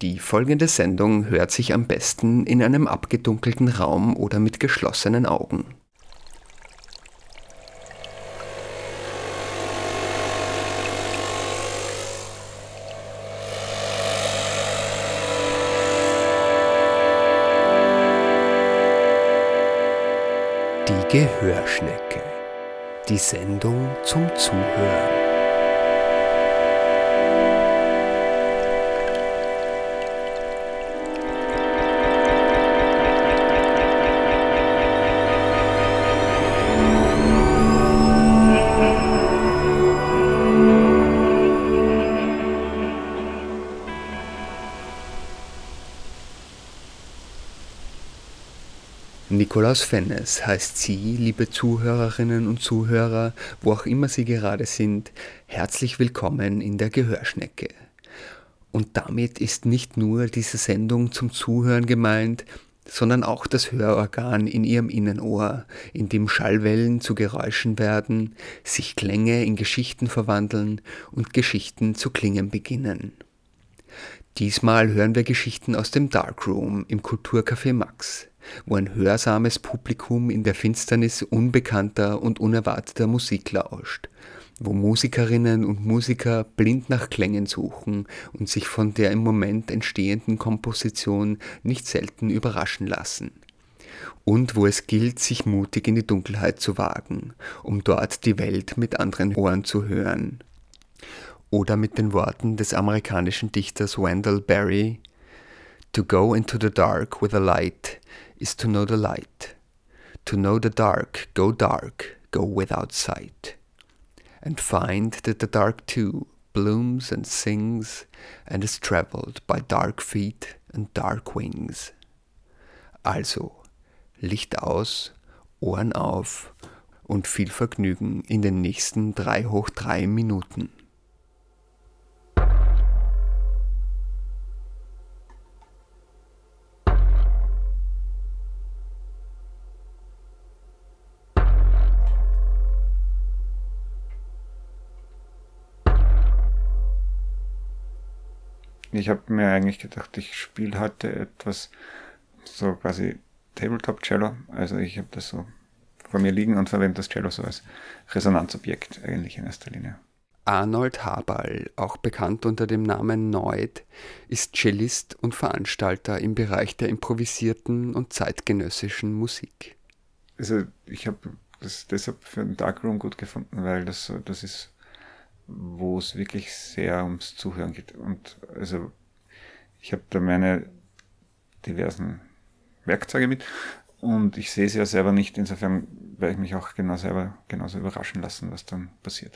Die folgende Sendung hört sich am besten in einem abgedunkelten Raum oder mit geschlossenen Augen. Die Gehörschnecke. Die Sendung zum Zuhören. Nikolaus Fennes heißt Sie, liebe Zuhörerinnen und Zuhörer, wo auch immer Sie gerade sind, herzlich willkommen in der Gehörschnecke. Und damit ist nicht nur diese Sendung zum Zuhören gemeint, sondern auch das Hörorgan in Ihrem Innenohr, in dem Schallwellen zu Geräuschen werden, sich Klänge in Geschichten verwandeln und Geschichten zu klingen beginnen. Diesmal hören wir Geschichten aus dem Darkroom im Kulturcafé Max, wo ein hörsames Publikum in der Finsternis unbekannter und unerwarteter Musik lauscht, wo Musikerinnen und Musiker blind nach Klängen suchen und sich von der im Moment entstehenden Komposition nicht selten überraschen lassen. Und wo es gilt, sich mutig in die Dunkelheit zu wagen, um dort die Welt mit anderen Ohren zu hören. Oder mit den Worten des amerikanischen Dichters Wendell Berry: To go into the dark with a light is to know the light. To know the dark, go without sight. And find that the dark too blooms and sings and is traveled by dark feet and dark wings. Also, Licht aus, Ohren auf und viel Vergnügen in den nächsten 3 × 3 Minuten. Ich habe mir eigentlich gedacht, ich spiele heute etwas so quasi Tabletop-Cello. Also ich habe das so vor mir liegen und verwende das Cello so als Resonanzobjekt eigentlich in erster Linie. Arnold Haberl, auch bekannt unter dem Namen Noid, ist Cellist und Veranstalter im Bereich der improvisierten und zeitgenössischen Musik. Also ich habe das deshalb für den Darkroom gut gefunden, weil das ist, wo es wirklich sehr ums Zuhören geht. Und also ich habe da meine diversen Werkzeuge mit und ich sehe sie ja selber nicht. Insofern werde ich mich auch genauso überraschen lassen, was dann passiert.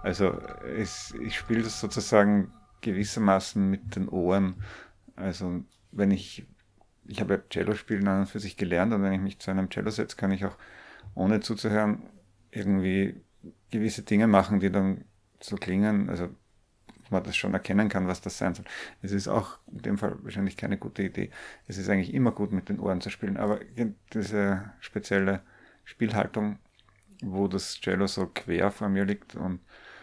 Also ich spiele das sozusagen gewissermaßen mit den Ohren. Also wenn ich habe ja Cello spielen an und für sich gelernt, und wenn ich mich zu einem Cello setze, kann ich auch ohne zuzuhören irgendwie gewisse Dinge machen, die dann so klingen, also man das schon erkennen kann, was das sein soll. Es ist auch in dem Fall wahrscheinlich keine gute Idee. Es ist eigentlich immer gut, mit den Ohren zu spielen, aber diese spezielle Spielhaltung, wo das Cello so quer vor mir liegt, und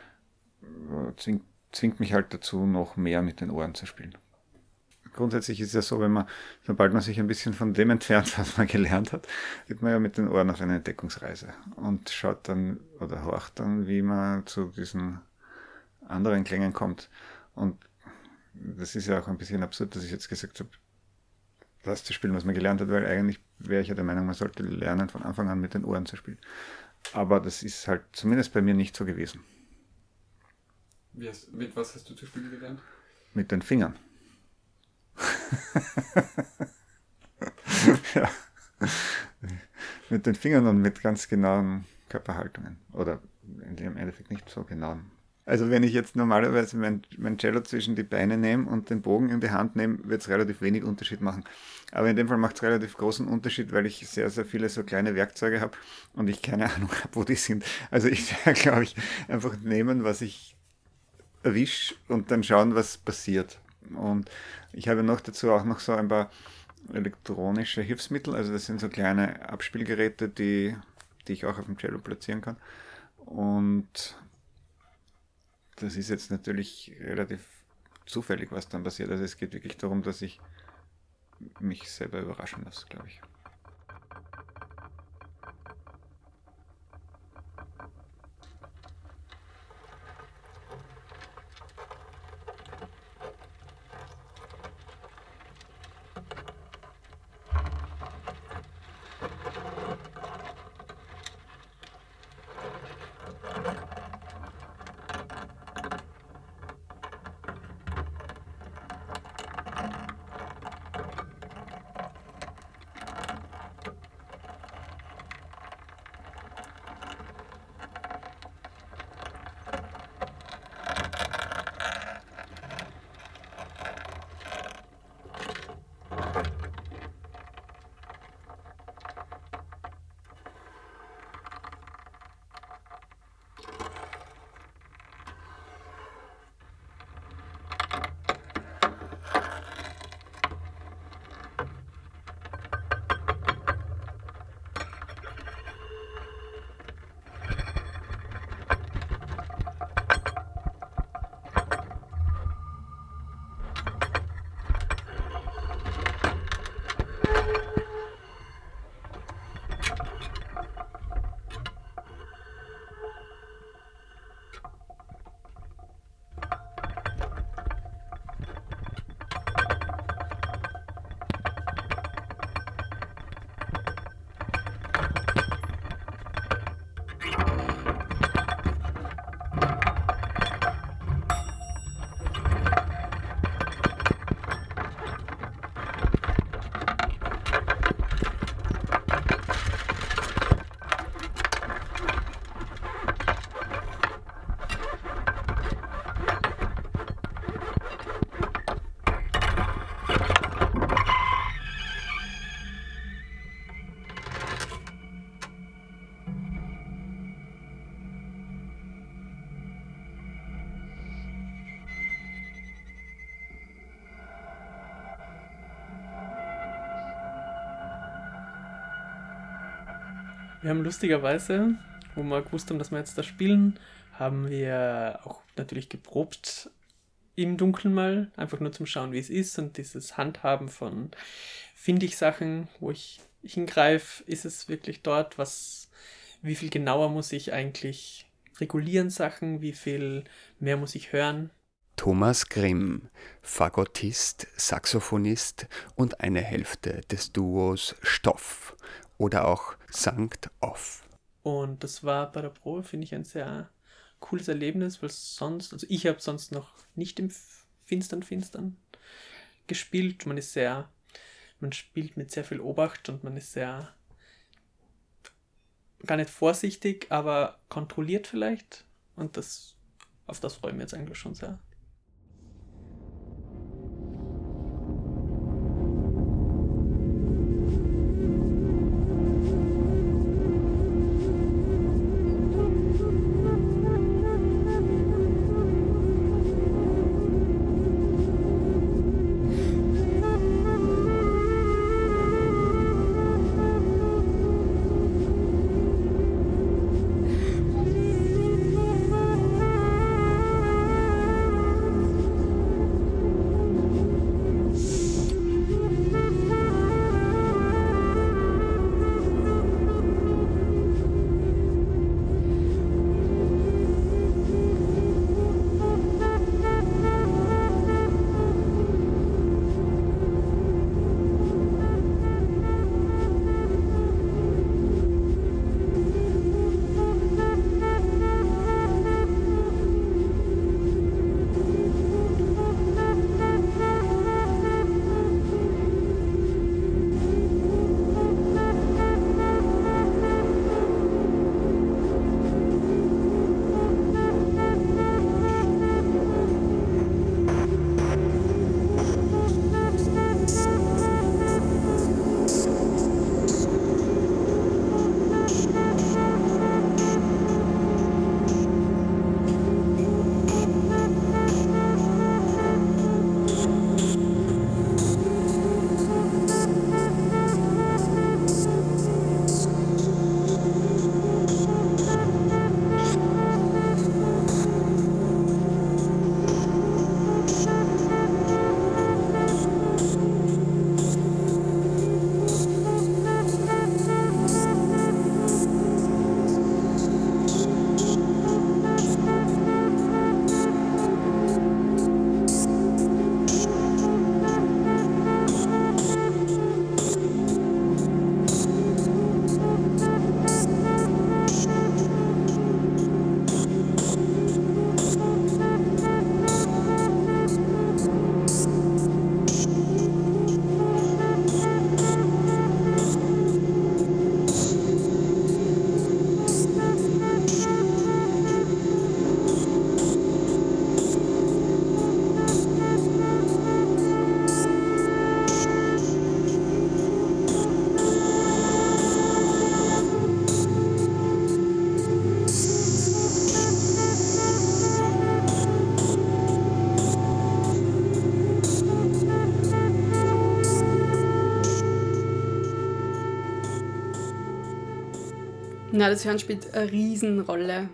zwingt mich halt dazu, noch mehr mit den Ohren zu spielen. Grundsätzlich ist es ja so, sobald man sich ein bisschen von dem entfernt, was man gelernt hat, geht man ja mit den Ohren auf eine Entdeckungsreise und schaut dann oder horcht dann, wie man zu diesen anderen Klängen kommt. Und das ist ja auch ein bisschen absurd, dass ich jetzt gesagt habe, das zu spielen, was man gelernt hat, weil eigentlich wäre ich ja der Meinung, man sollte lernen, von Anfang an mit den Ohren zu spielen. Aber das ist halt zumindest bei mir nicht so gewesen. Mit was hast du zu spielen gelernt? Mit den Fingern. Ja. Mit den Fingern und mit ganz genauen Körperhaltungen. Oder im Endeffekt nicht so genauen. Also wenn ich jetzt normalerweise mein Cello zwischen die Beine nehme und den Bogen in die Hand nehme, wird es relativ wenig Unterschied machen. Aber in dem Fall macht es relativ großen Unterschied, weil ich sehr, sehr viele so kleine Werkzeuge habe und ich keine Ahnung habe, wo die sind. Also ich werde, glaube ich, einfach nehmen, was ich erwische und dann schauen, was passiert. Und ich habe noch dazu auch noch so ein paar elektronische Hilfsmittel. Also das sind so kleine Abspielgeräte, die ich auch auf dem Cello platzieren kann. Und das ist jetzt natürlich relativ zufällig, was dann passiert. Also es geht wirklich darum, dass ich mich selber überraschen lasse, glaube ich. Wir haben lustigerweise, wo wir gewusst haben, dass wir jetzt da spielen, haben wir auch natürlich geprobt im Dunkeln mal, einfach nur zum Schauen, wie es ist, und dieses Handhaben von, finde ich Sachen, wo ich hingreife, ist es wirklich dort, wie viel genauer muss ich eigentlich regulieren Sachen, wie viel mehr muss ich hören. Thomas Grimm, Fagottist, Saxophonist und eine Hälfte des Duos Stoff oder auch Sankt Off. Und das war bei der Probe, finde ich, ein sehr cooles Erlebnis, weil also ich habe sonst noch nicht im Finstern gespielt. Man spielt mit sehr viel Obacht und man ist sehr, gar nicht vorsichtig, aber kontrolliert vielleicht. Und das auf das freue ich mich jetzt eigentlich schon sehr. Na, das Hören spielt eine Riesenrolle.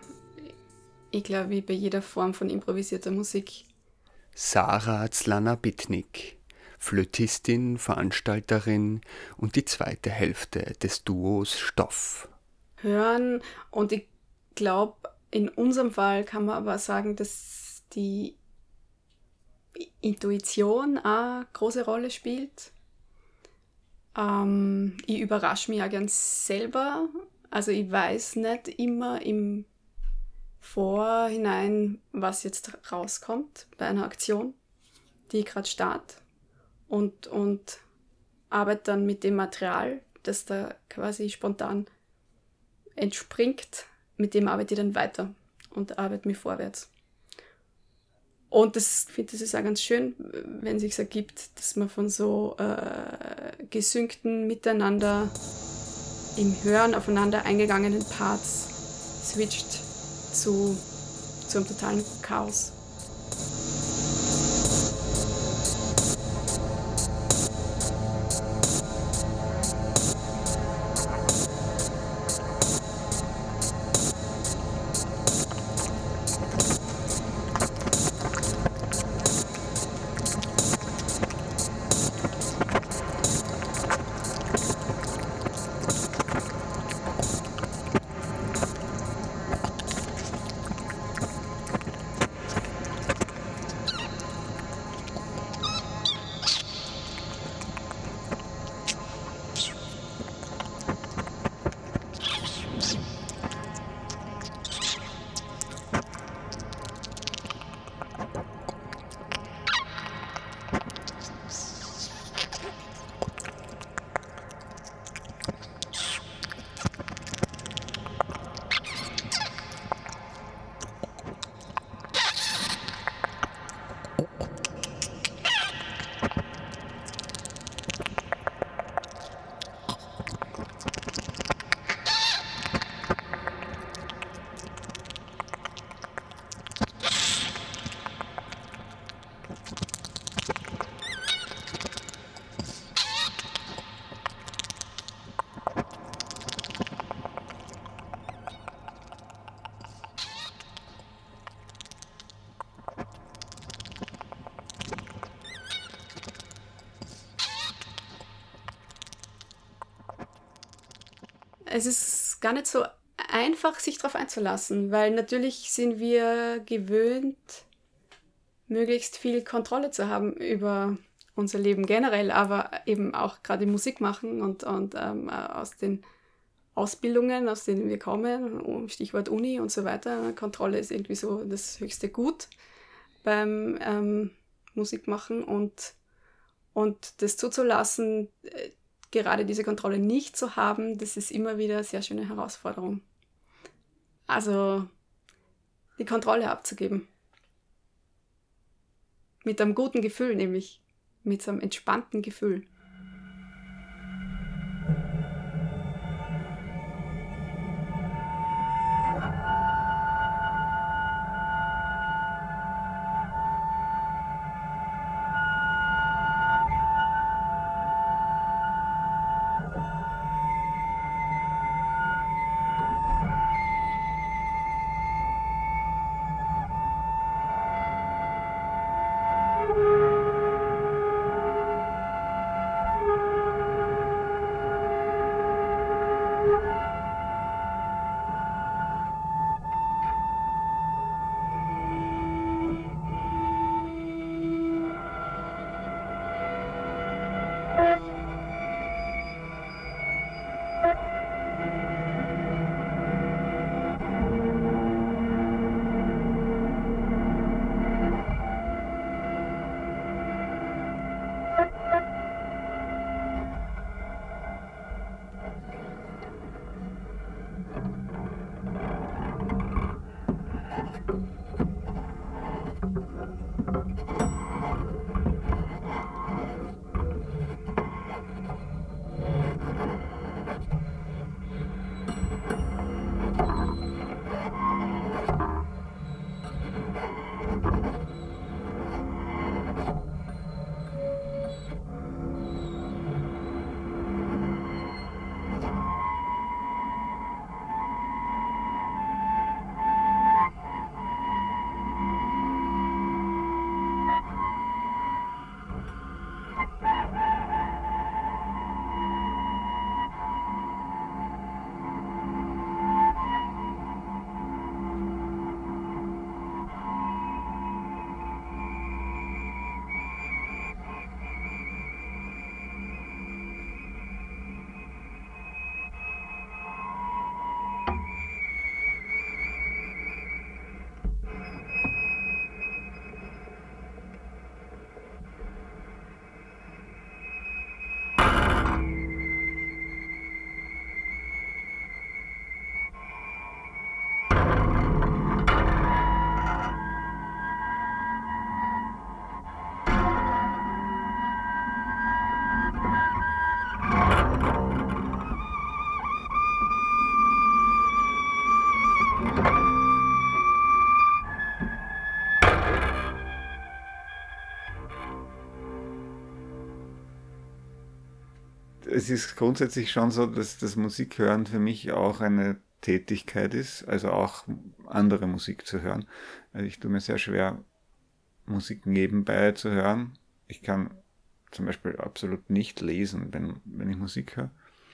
Ich glaube, wie bei jeder Form von improvisierter Musik. Sarah Zlana-Bitnik, Flötistin, Veranstalterin und die zweite Hälfte des Duos Stoff. Hören, und ich glaube, in unserem Fall kann man aber sagen, dass die Intuition auch eine große Rolle spielt. Ich überrasche mich auch ganz selber. Also ich weiß nicht immer im Vorhinein, was jetzt rauskommt bei einer Aktion, die ich gerade starte. Und arbeite dann mit dem Material, das da quasi spontan entspringt. Mit dem arbeite ich dann weiter und arbeite mich vorwärts. Und ich finde, das ist auch ganz schön, wenn es sich ergibt, dass man von so gesynkten Miteinander im Hören aufeinander eingegangenen Parts switcht zu einem totalen Chaos. es ist gar nicht so einfach, sich darauf einzulassen, weil natürlich sind wir gewöhnt, möglichst viel Kontrolle zu haben über unser Leben generell, aber eben auch gerade im Musik machen und aus den Ausbildungen, aus denen wir kommen, Stichwort Uni und so weiter. Kontrolle ist irgendwie so das höchste Gut beim Musikmachen und das zuzulassen, gerade diese Kontrolle nicht zu haben, das ist immer wieder eine sehr schöne Herausforderung. Also die Kontrolle abzugeben. Mit einem guten Gefühl, nämlich mit so einem entspannten Gefühl. Es ist grundsätzlich schon so, dass das Musikhören für mich auch eine Tätigkeit ist, also auch andere Musik zu hören. Also ich tue mir sehr schwer, Musik nebenbei zu hören. Ich kann zum Beispiel absolut nicht lesen, wenn ich Musik höre.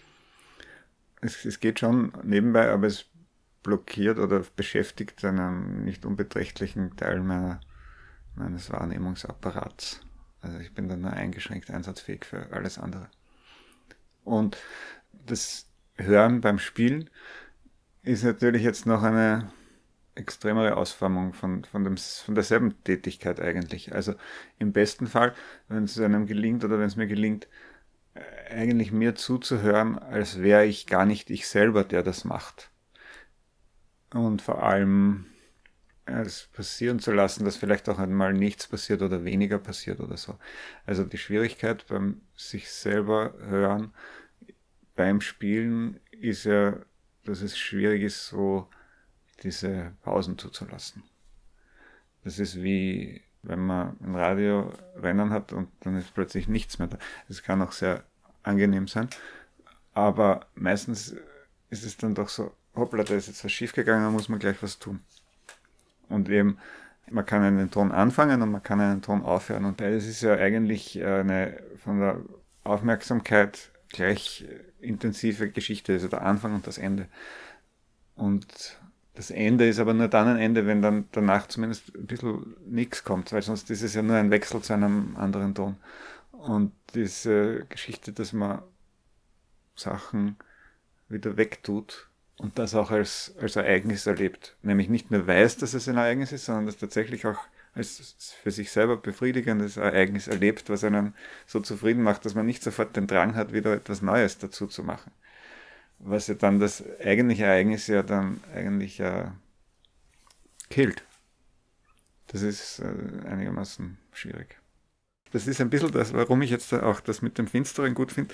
Es geht schon nebenbei, aber es blockiert oder beschäftigt einen nicht unbeträchtlichen Teil meines Wahrnehmungsapparats. Also ich bin dann nur eingeschränkt einsatzfähig für alles andere. Und das Hören beim Spielen ist natürlich jetzt noch eine extremere Ausformung von derselben Tätigkeit eigentlich. Also im besten Fall, wenn es einem gelingt oder wenn es mir gelingt, eigentlich mir zuzuhören, als wäre ich gar nicht ich selber, der das macht. Und vor allem es passieren zu lassen, dass vielleicht auch einmal nichts passiert oder weniger passiert oder so. Also die Schwierigkeit beim sich selber hören, beim Spielen ist ja, dass es schwierig ist, so diese Pausen zuzulassen. Das ist wie, wenn man ein Radiorennen hat und dann ist plötzlich nichts mehr da. Das kann auch sehr angenehm sein, aber meistens ist es dann doch so, hoppla, da ist jetzt was schiefgegangen, da muss man gleich was tun. Und eben, man kann einen Ton anfangen und man kann einen Ton aufhören. Und beides ist ja eigentlich von der Aufmerksamkeit gleich intensive Geschichte, also der Anfang und das Ende. Und das Ende ist aber nur dann ein Ende, wenn dann danach zumindest ein bisschen nichts kommt, weil sonst ist es ja nur ein Wechsel zu einem anderen Ton. Und diese Geschichte, dass man Sachen wieder wegtut und das auch als Ereignis erlebt. Nämlich nicht nur weiß, dass es ein Ereignis ist, sondern das tatsächlich auch als für sich selber befriedigendes Ereignis erlebt, was einen so zufrieden macht, dass man nicht sofort den Drang hat, wieder etwas Neues dazu zu machen. Was ja dann das eigentliche Ereignis ja dann eigentlich killt. Das ist einigermaßen schwierig. Das ist ein bisschen das, warum ich jetzt auch das mit dem Finsteren gut finde.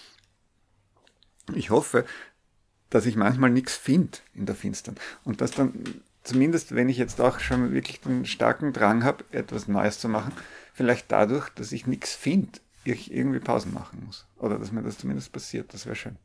Ich hoffe, dass ich manchmal nichts finde in der Finstern. Und dass dann, zumindest wenn ich jetzt auch schon wirklich den starken Drang habe, etwas Neues zu machen, vielleicht dadurch, dass ich nichts finde, ich irgendwie Pausen machen muss. Oder dass mir das zumindest passiert, das wäre schön.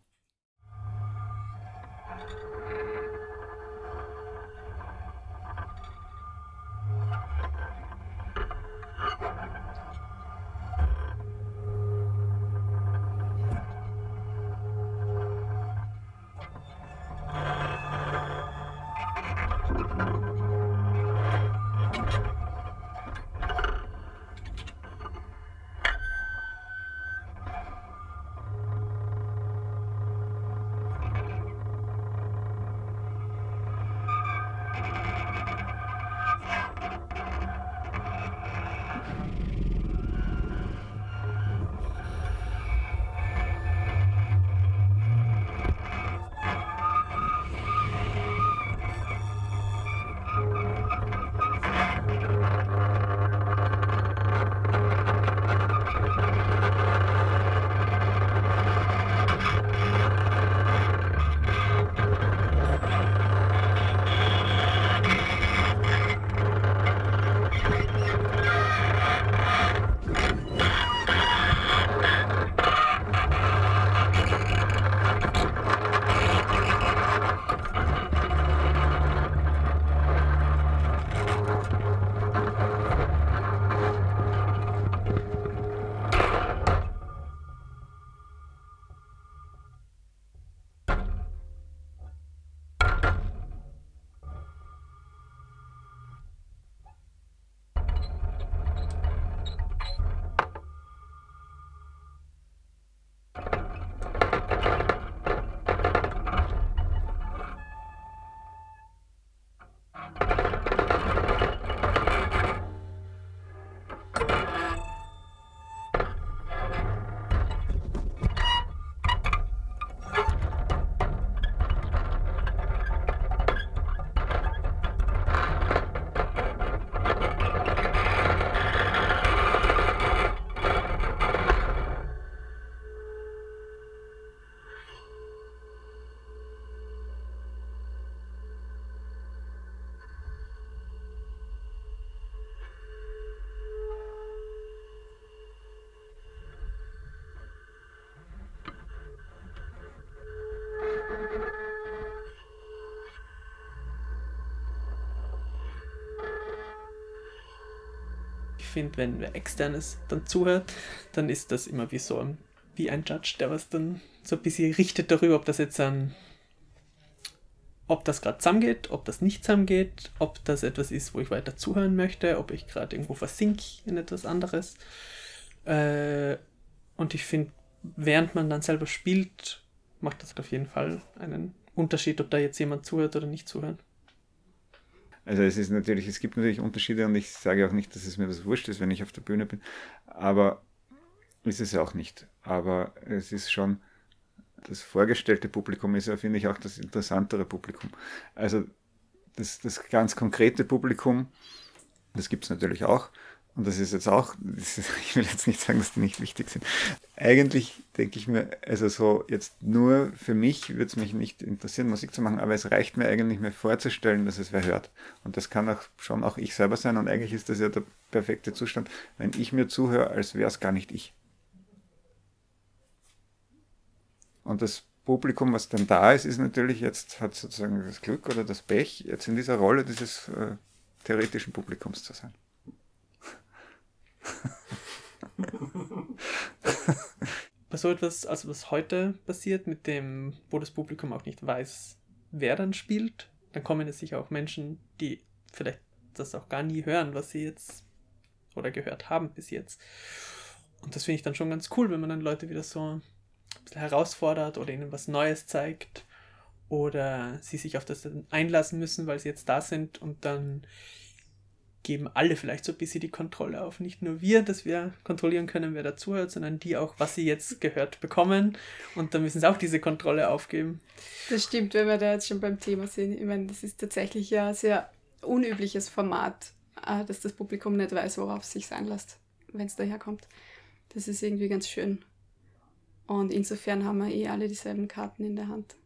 Ich finde, wenn wer Externes dann zuhört, dann ist das immer wie ein Judge, der was dann so ein bisschen richtet darüber, ob das jetzt ob das gerade zusammengeht, ob das nicht zusammengeht, ob das etwas ist, wo ich weiter zuhören möchte, ob ich gerade irgendwo versinke in etwas anderes. Und ich finde, während man dann selber spielt, macht das auf jeden Fall einen Unterschied, ob da jetzt jemand zuhört oder nicht zuhört. Also es gibt natürlich Unterschiede und ich sage auch nicht, dass es mir das wurscht ist, wenn ich auf der Bühne bin, aber ist es auch nicht. Aber es ist schon, das vorgestellte Publikum ist ja, finde ich, auch das interessantere Publikum. Also das ganz konkrete Publikum, das gibt es natürlich auch. Und das ist jetzt auch, ich will jetzt nicht sagen, dass die nicht wichtig sind. Eigentlich denke ich mir, also so jetzt nur für mich würde es mich nicht interessieren, Musik zu machen, aber es reicht mir eigentlich, mir vorzustellen, dass es wer hört. Und das kann auch schon auch ich selber sein und eigentlich ist das ja der perfekte Zustand, wenn ich mir zuhöre, als wäre es gar nicht ich. Und das Publikum, was dann da ist, ist natürlich jetzt, hat sozusagen das Glück oder das Pech, jetzt in dieser Rolle dieses theoretischen Publikums zu sein. bei so etwas, also was heute passiert, mit dem, wo das Publikum auch nicht weiß, wer dann spielt, dann kommen es sicher auch Menschen, die vielleicht das auch gar nie hören, was sie jetzt oder gehört haben bis jetzt. Und das finde ich dann schon ganz cool, wenn man dann Leute wieder so ein bisschen herausfordert oder ihnen was Neues zeigt oder sie sich auf das dann einlassen müssen, weil sie jetzt da sind, und dann geben alle vielleicht so ein bisschen die Kontrolle auf. Nicht nur wir, dass wir kontrollieren können, wer dazuhört, sondern die auch, was sie jetzt gehört bekommen, und dann müssen sie auch diese Kontrolle aufgeben. Das stimmt, wenn wir da jetzt schon beim Thema sind. Ich meine, das ist tatsächlich ja ein sehr unübliches Format, dass das Publikum nicht weiß, worauf es sich einlässt, wenn es daherkommt. Das ist irgendwie ganz schön. Und insofern haben wir alle dieselben Karten in der Hand.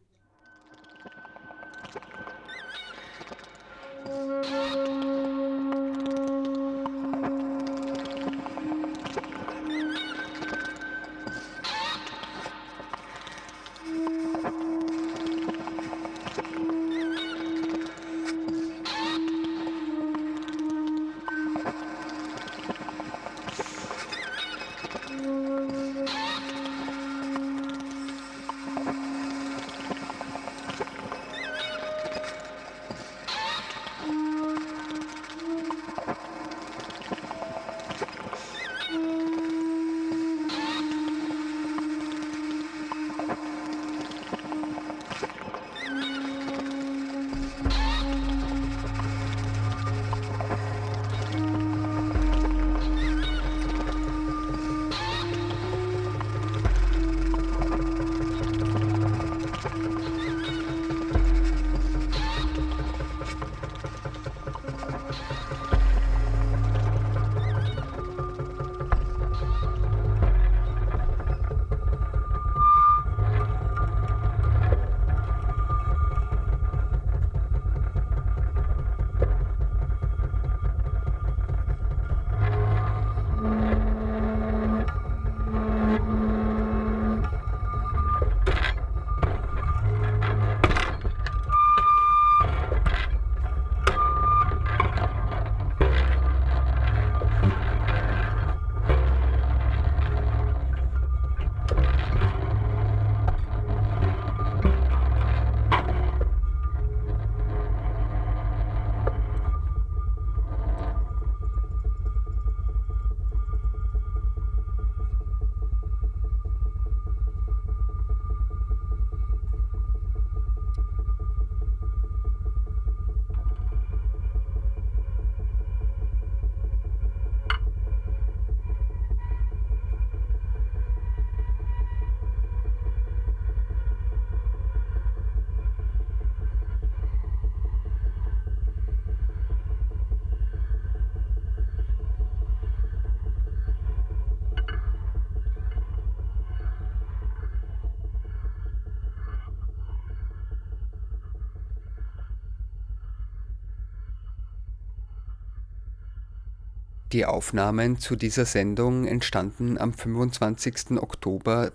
Die Aufnahmen zu dieser Sendung entstanden am 25. Oktober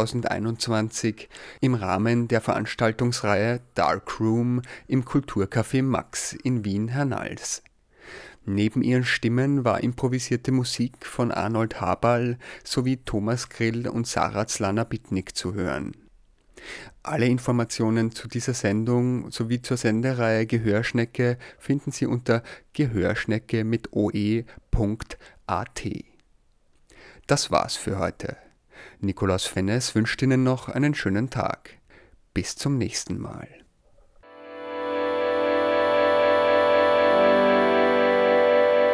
2021 im Rahmen der Veranstaltungsreihe Darkroom im Kulturcafé Max in Wien-Hernals. Neben ihren Stimmen war improvisierte Musik von Arnold Habal sowie Thomas Grill und Sarah Zlana-Bitnik zu hören. Alle Informationen zu dieser Sendung sowie zur Sendereihe Gehörschnecke finden Sie unter gehörschnecke mit oe.at. Das war's für heute. Nikolaus Fennes wünscht Ihnen noch einen schönen Tag. Bis zum nächsten Mal.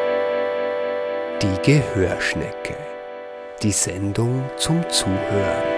Die Gehörschnecke. Die Sendung zum Zuhören.